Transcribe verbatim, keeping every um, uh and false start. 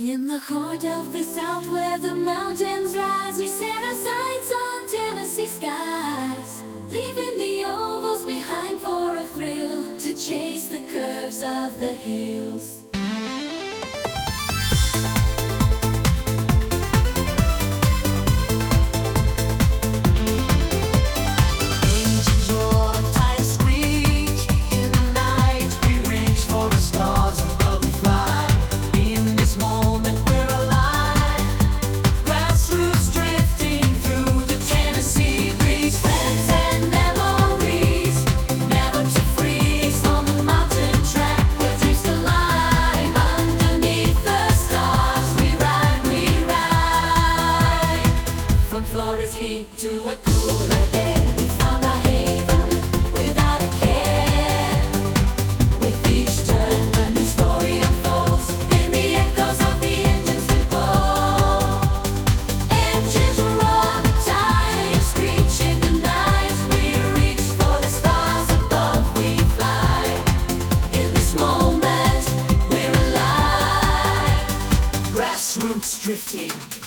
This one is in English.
In the heart of the South where the mountains rise, we set our sights on Tennessee skies, leaving the ovals behind for a thrill, to chase the curves of the hills. Florida's heat to a cooler air, we found our haven without a care. With each turn a new story unfolds, in the echoes of the engines that blow. Engines roar, tires screech in the night, we reach for the stars above, we fly. In this moment we're alive, grassroots drifting.